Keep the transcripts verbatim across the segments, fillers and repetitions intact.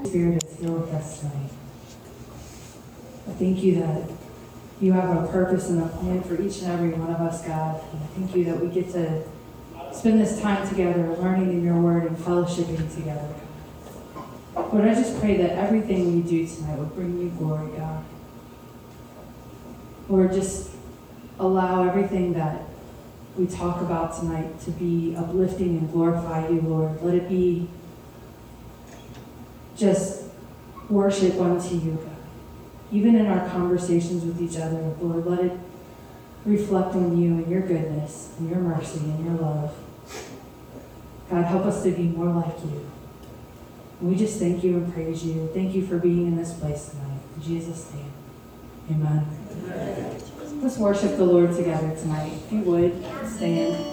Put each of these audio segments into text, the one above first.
Spirit is here with us tonight. I thank you that you have a purpose and a plan for each and every one of us, God. And I thank you that we get to spend this time together, learning in your word and fellowshipping together. Lord, I just pray that everything we do tonight will bring you glory, God. Lord, just allow everything that we talk about tonight to be uplifting and glorify you, Lord. Let it be just worship unto you, God. Even in our conversations with each other, Lord, let it reflect on you and your goodness and your mercy and your love. God, help us to be more like you. And we just thank you and praise you. Thank you for being in this place tonight. In Jesus' name, amen. Amen. Let's worship the Lord together tonight. If you would, stand.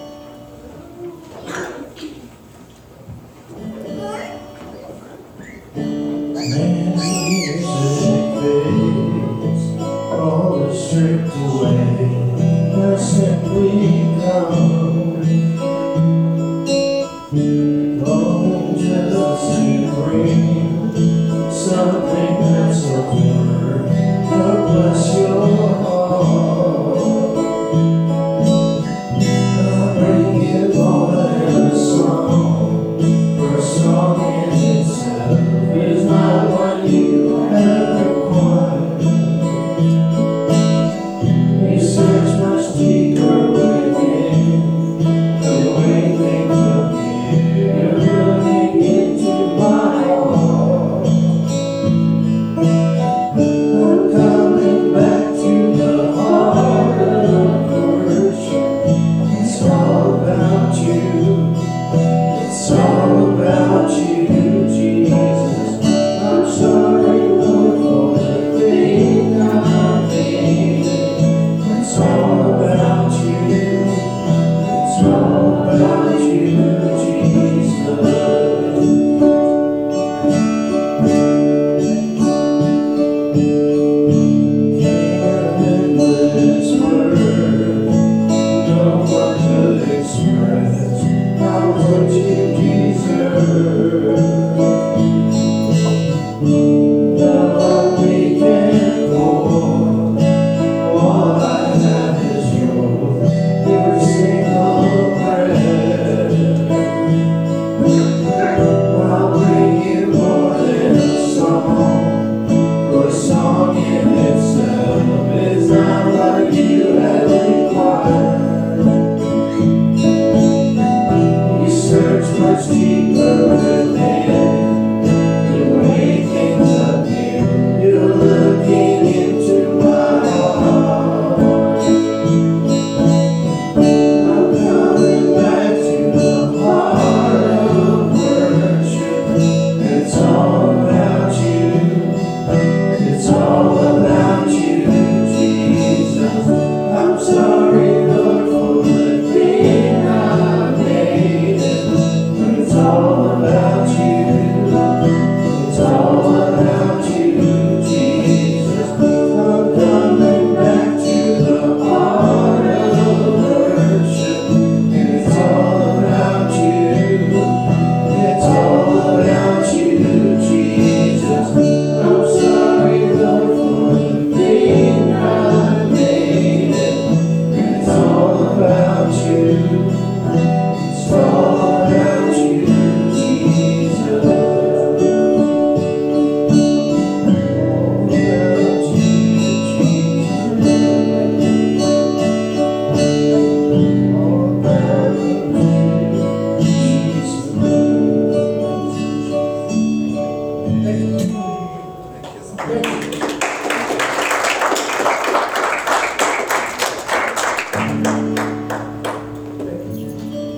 All the stripped away, simply come.